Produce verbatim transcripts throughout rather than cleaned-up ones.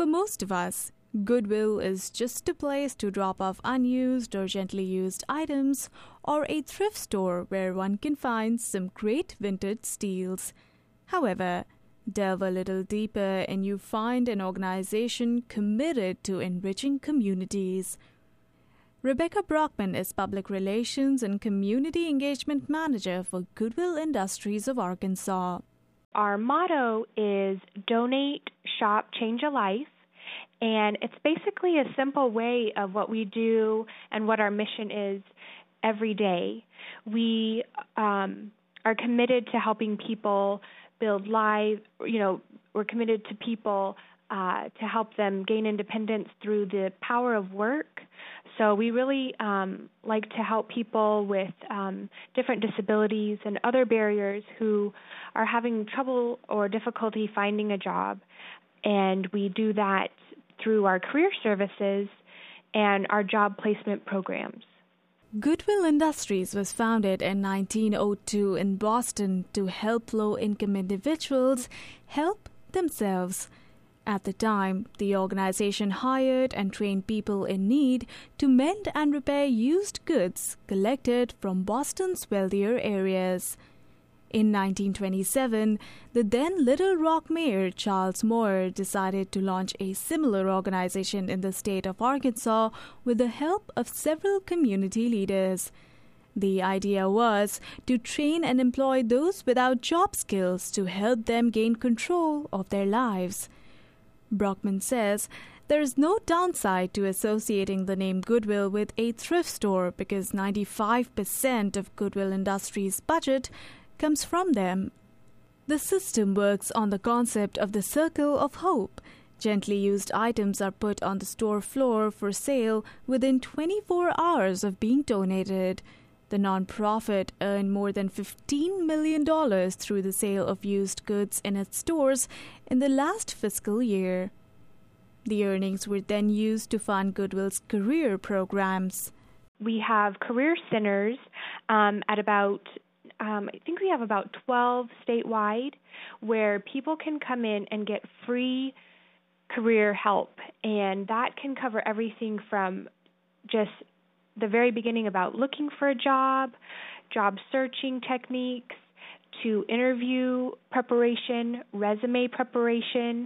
For most of us, Goodwill is just a place to drop off unused or gently used items, or a thrift store where one can find some great vintage steals. However, delve a little deeper and you find an organization committed to enriching communities. Rebecca Brockman is Public Relations and Community Engagement Manager for Goodwill Industries of Arkansas. Our motto is Donate, Shop, Change a Life. And it's basically a simple way of what we do and what our mission is every day. We um, are committed to helping people build lives, you know, we're committed to people uh, to help them gain independence through the power of work. So we really um, like to help people with um, different disabilities and other barriers who are having trouble or difficulty finding a job. And we do that through our career services and our job placement programs. Goodwill Industries was founded in nineteen oh two in Boston to help low-income individuals help themselves. At the time, the organization hired and trained people in need to mend and repair used goods collected from Boston's wealthier areas. In nineteen twenty-seven, the then Little Rock mayor Charles Moore decided to launch a similar organization in the state of Arkansas with the help of several community leaders. The idea was to train and employ those without job skills to help them gain control of their lives. Brockman says there is no downside to associating the name Goodwill with a thrift store because ninety-five percent of Goodwill Industries' budget comes from them. The system works on the concept of the circle of hope. Gently used items are put on the store floor for sale within twenty-four hours of being donated. The nonprofit earned more than fifteen million dollars through the sale of used goods in its stores in the last fiscal year. The earnings were then used to fund Goodwill's career programs. We have career centers um, at about Um, I think we have about twelve statewide where people can come in and get free career help, and that can cover everything from just the very beginning about looking for a job, job searching techniques, to interview preparation, resume preparation,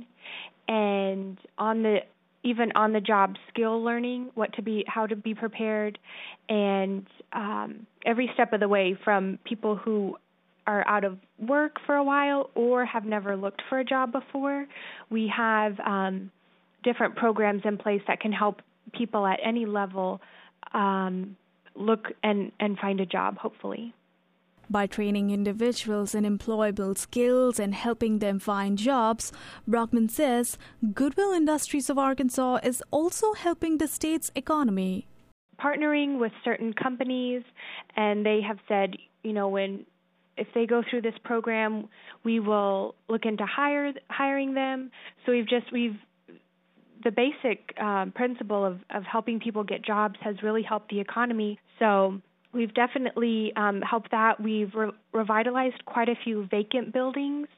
and on the even on the job skill learning, what to be, how to be prepared, and um, every step of the way from people who are out of work for a while or have never looked for a job before. We have um, different programs in place that can help people at any level um, look and, and find a job, hopefully. By training individuals in employable skills and helping them find jobs, Brockman says Goodwill Industries of Arkansas is also helping the state's economy. Partnering with certain companies, and they have said, you know, when if they go through this program, we will look into hire, hiring them. So we've just we've the basic um, principle of, of helping people get jobs has really helped the economy. So we've definitely um, helped that. We've re- revitalized quite a few vacant buildings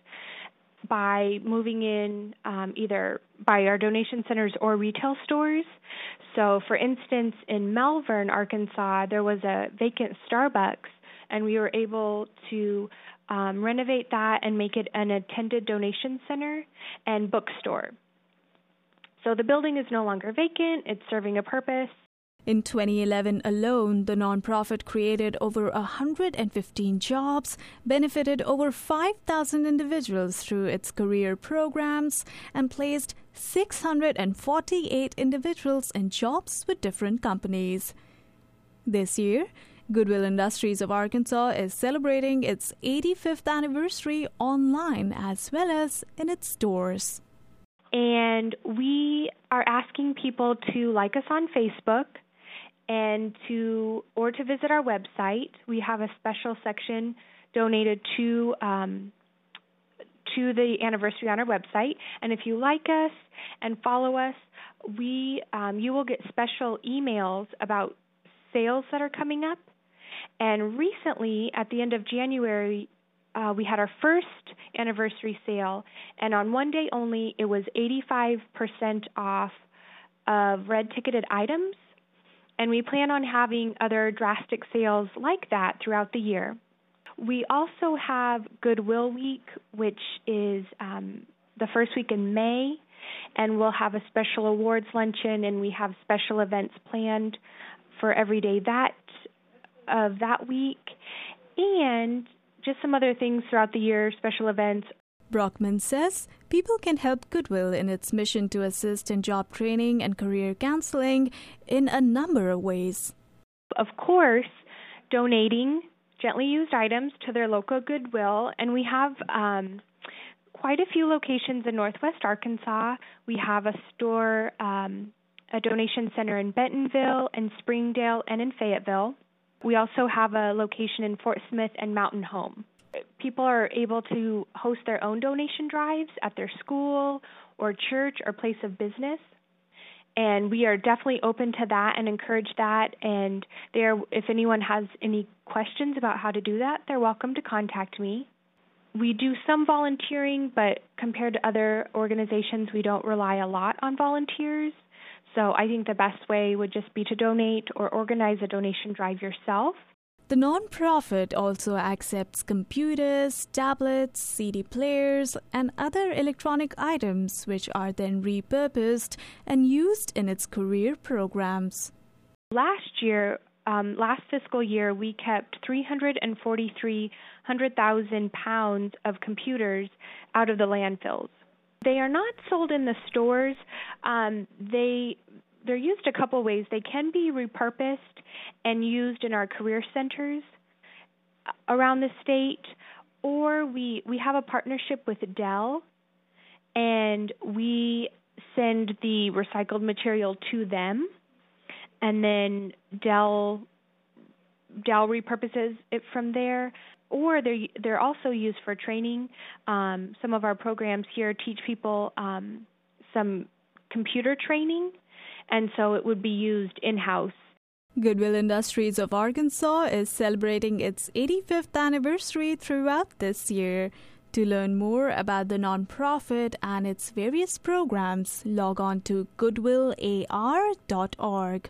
by moving in um, either by our donation centers or retail stores. So, for instance, in Malvern, Arkansas, there was a vacant Starbucks, and we were able to um, renovate that and make it an attended donation center and bookstore. So the building is no longer vacant. It's serving a purpose. In twenty eleven alone, the nonprofit created over one hundred fifteen jobs, benefited over five thousand individuals through its career programs, and placed six hundred forty-eight individuals in jobs with different companies. This year, Goodwill Industries of Arkansas is celebrating its eighty-fifth anniversary online as well as in its stores. And we are asking people to like us on Facebook and to or to visit our website. We have a special section donated to um, to the anniversary on our website. And if you like us and follow us, we um, you will get special emails about sales that are coming up. And recently, at the end of January, uh, we had our first anniversary sale, and on one day only, it was eighty-five percent off of red ticketed items, and we plan on having other drastic sales like that throughout the year. We also have Goodwill Week, which is um, the first week in May, and we'll have a special awards luncheon, and we have special events planned for every day that of that week, and just some other things throughout the year, special events. Brockman says people can help Goodwill in its mission to assist in job training and career counseling in a number of ways. Of course, donating gently used items to their local Goodwill, and we have um, quite a few locations in Northwest Arkansas. We have a store, um, a donation center in Bentonville and Springdale and in Fayetteville. We also have a location in Fort Smith and Mountain Home. People are able to host their own donation drives at their school or church or place of business. And we are definitely open to that and encourage that. And there, if anyone has any questions about how to do that, they're welcome to contact me. We do some volunteering, but compared to other organizations, we don't rely a lot on volunteers. So I think the best way would just be to donate or organize a donation drive yourself. The nonprofit also accepts computers, tablets, C D players, and other electronic items which are then repurposed and used in its career programs. Last year, um, last fiscal year, we kept three hundred forty-three hundred thousand pounds of computers out of the landfills. They are not sold in the stores. Um, they They're used a couple ways. They can be repurposed and used in our career centers around the state, or we we have a partnership with Dell, and we send the recycled material to them, and then Dell Dell repurposes it from there. Or they're they're also used for training. Um, some of our programs here teach people um, some computer training, and so it would be used in-house. Goodwill Industries of Arkansas is celebrating its eighty-fifth anniversary throughout this year. To learn more about the nonprofit and its various programs, log on to goodwill a r dot org.